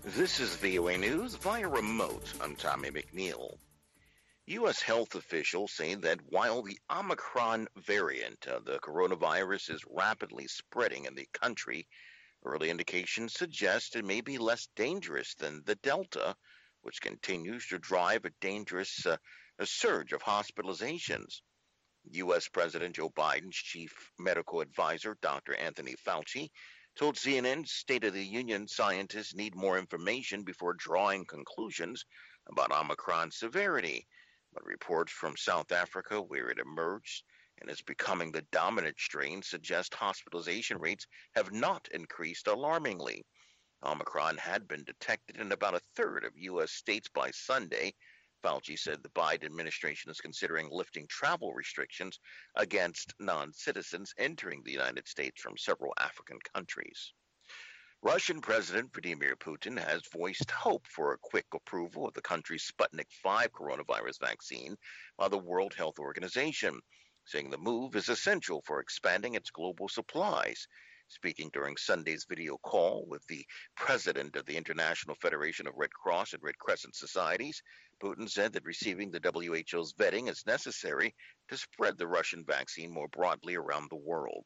This is VOA News via remote. I'm Tommy McNeil. U.S. health officials say that while the Omicron variant of the coronavirus is rapidly spreading in the country, early indications suggest it may be less dangerous than the Delta, which continues to drive a dangerous a surge of hospitalizations. U.S. President Joe Biden's chief medical advisor, Dr. Anthony Fauci, told CNN State of the Union scientists need more information before drawing conclusions about Omicron's severity. But reports from South Africa, where it emerged and is becoming the dominant strain, suggest hospitalization rates have not increased alarmingly. Omicron had been detected in about a third of U.S. states by Sunday. Fauci said the Biden administration is considering lifting travel restrictions against non-citizens entering the United States from several African countries. Russian President Vladimir Putin has voiced hope for a quick approval of the country's Sputnik V coronavirus vaccine by the World Health Organization, saying the move is essential for expanding its global supplies. Speaking during Sunday's video call with the president of the International Federation of Red Cross and Red Crescent Societies, Putin said that receiving the WHO's vetting is necessary to spread the Russian vaccine more broadly around the world.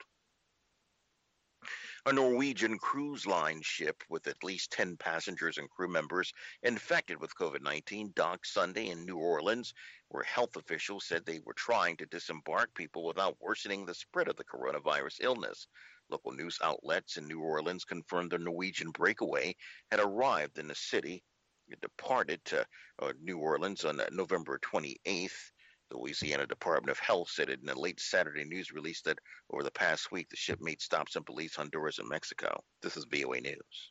A Norwegian cruise line ship with at least 10 passengers and crew members infected with COVID-19 docked Sunday in New Orleans, where health officials said they were trying to disembark people without worsening the spread of the coronavirus illness. Local news outlets in New Orleans confirmed the Norwegian breakaway had arrived in the city. It departed to New Orleans on November 28th. The Louisiana Department of Health said in a late Saturday news release that over the past week, the ship made stops in Belize, Honduras, and Mexico. This is VOA News.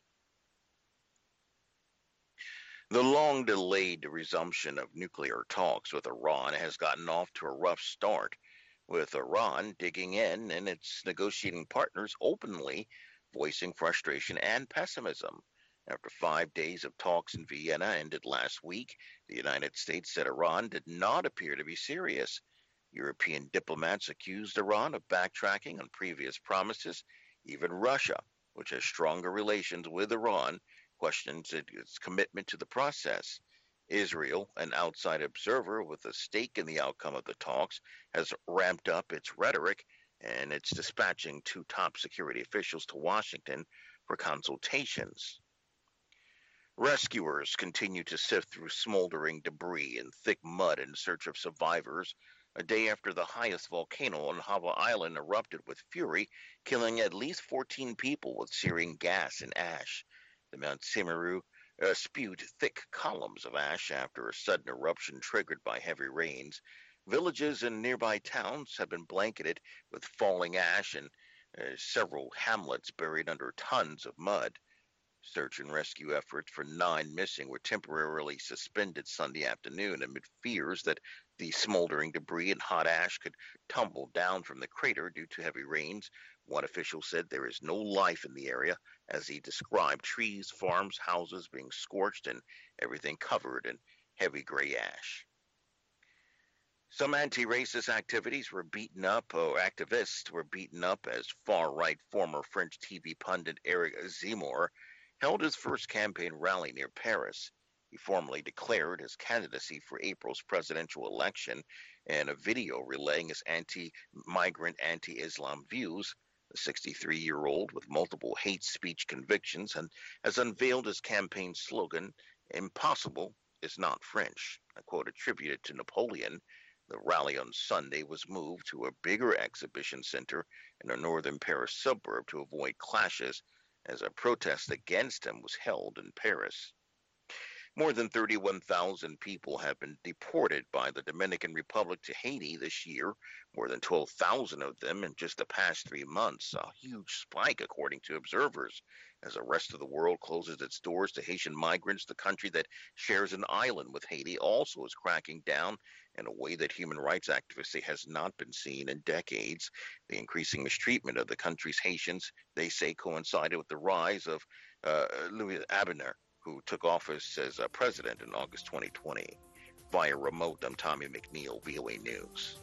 The long-delayed resumption of nuclear talks with Iran has gotten off to a rough start, with Iran digging in and its negotiating partners openly voicing frustration and pessimism. After 5 days of talks in Vienna ended last week, the United States said Iran did not appear to be serious. European diplomats accused Iran of backtracking on previous promises. Even Russia, which has stronger relations with Iran, questions its commitment to the process. Israel, an outside observer with a stake in the outcome of the talks, has ramped up its rhetoric, and it's dispatching two top security officials to Washington for consultations. Rescuers continue to sift through smoldering debris and thick mud in search of survivors, a day after the highest volcano on Hava Island erupted with fury, killing at least 14 people with searing gas and ash. The Mount Semeru spewed thick columns of ash after a sudden eruption triggered by heavy rains. Villages and nearby towns have been blanketed with falling ash and several hamlets buried under tons of mud. Search and rescue efforts for 9 missing were temporarily suspended Sunday afternoon amid fears that the smoldering debris and hot ash could tumble down from the crater due to heavy rains. One official said there is no life in the area, as he described trees, farms, houses being scorched and everything covered in heavy gray ash. Some anti-racist activities were beaten up, or activists were beaten up, as far-right former French TV pundit Eric Zemmour held his first campaign rally near Paris. He formally declared his candidacy for April's presidential election in a video relaying his anti-migrant, anti-Islam views. The 63-year-old with multiple hate speech convictions and has unveiled his campaign slogan, "Impossible is not French," a quote attributed to Napoleon. The rally on Sunday was moved to a bigger exhibition center in a northern Paris suburb to avoid clashes, as a protest against him was held in Paris. More than 31,000 people have been deported by the Dominican Republic to Haiti this year, more than 12,000 of them in just the past 3 months, a huge spike according to observers. As the rest of the world closes its doors to Haitian migrants, the country that shares an island with Haiti also is cracking down in a way that human rights activists say has not been seen in decades. The increasing mistreatment of the country's Haitians, they say, coincided with the rise of Louis Abiner, who took office as president in August 2020. Via remote, I'm Tommy McNeil, VOA News.